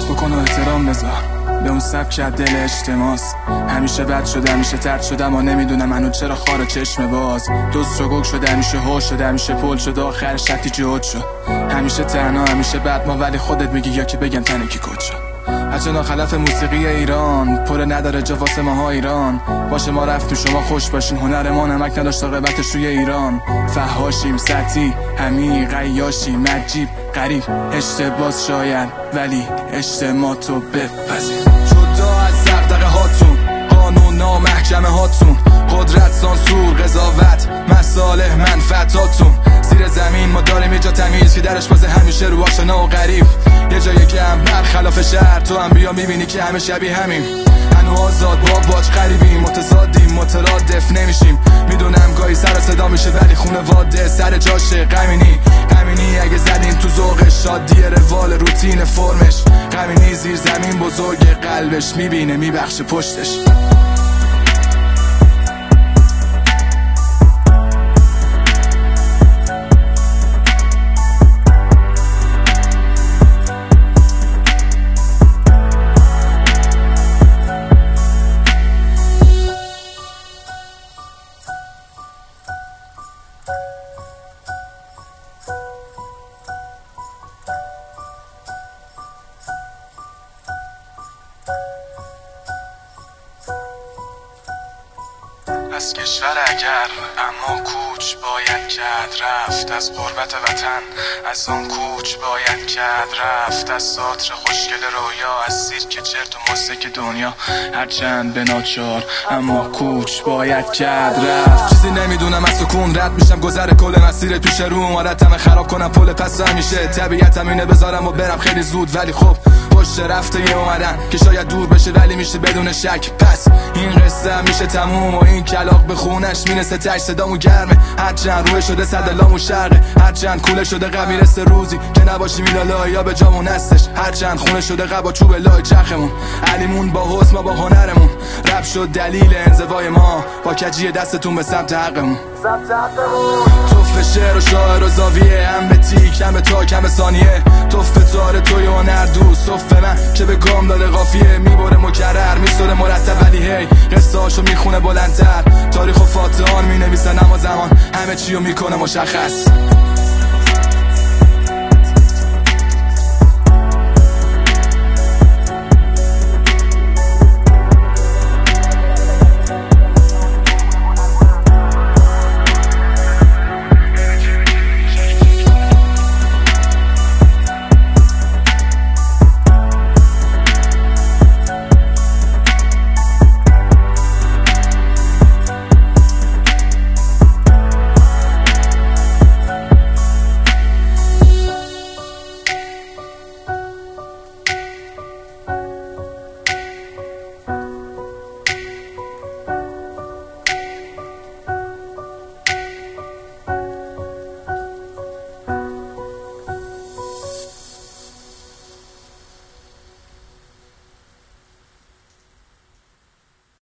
لطف کن و احترام بذار به اون سبک دل اجتماعست. همیشه بد شده، همیشه ترد شده، اما نمیدونم منو چرا خار چشم باز. دوست رو گوگ شده، همیشه هوش شده، همیشه پل شده، آخرش نتیجه هد شد. همیشه تنها، همیشه بد ما، ولی خودت میگی یا که بگم تنه کی کد شد. هرچه ناخلف موسیقی ایران پر نداره جا واسه ماها ایران. باشه ما رفتیم شما خوش باشین، هنر ما نمک نداشت قیمتش روی ایران. فحاشیم سطحی همی قیاشیم عجیب غریب اشتباس شاید، ولی اجتماع تو بپذیر. جدا از دغدغه هاتون، قانون نامحکمه هاتون، قدرت سانسور قضاوت مصالح منفعتاتون. زیر زمین ما داریم یه جا تمیز که درش بازه همیشه رو آشنا و غریب. یه جایی که هم برخلاف شهر تو هم بیا میبینی که همه شبیه همیم. هنو آزاد باج غریبیم، متضادیم مترادف نمیشیم. میدونم گاهی سر صدا میشه ولی خونه واده سر جاشه. غمینی اگه زدین تو ذوقش، شادی روال روتین فرمش. غمینی زیر زمین بزرگ قلبش، میبینه میبخشه پشتش. از کشور اگر اما کوچ باید کرد رفت، از غربت وطن از آن کوچ باید کرد رفت. از ساتر خوشگل رویا، از سیرک چرت و موسیقی دنیا، هرچند به ناچار اما کوچ باید کرد رفت. چیزی نمیدونم از سکون رد میشم، گذر کل مسیر پیش روم. عادتم خراب کنم پل پس همیشه، طبیعتم اینه بذارم و برم خیلی زود. ولی خب پشت رفته یه اومدن که شاید دور بشه ولی میشه بدون شک. پس این قصه میشه تموم و این کلاغ به خونش میرسه تش. صدامو گرمه هرچند روی شده صدلامو شرقه، هرچند کوله شده غم میرسه روزی که نباشی میلالا یا به جامون هستش. هرچند خونه شده قبا چوب لای چرخمون، علیمون با حسن ما با هنرمون. رب شد دلیل انزوای ما، با کجی دستتون به سمت حقمون. توف شعر و شاعر و زاویه، هم به تیک هم به تاک هم به ثانیه. توف تار توی هنر دوست، توف من که به گام داده قافیه. میبره مکرر میسوره مرتب، ولی هی قصه هاشو میخونه بلندتر. تاریخ و فاتحان مینویسن اما زمان همه چیو میکنه مشخص.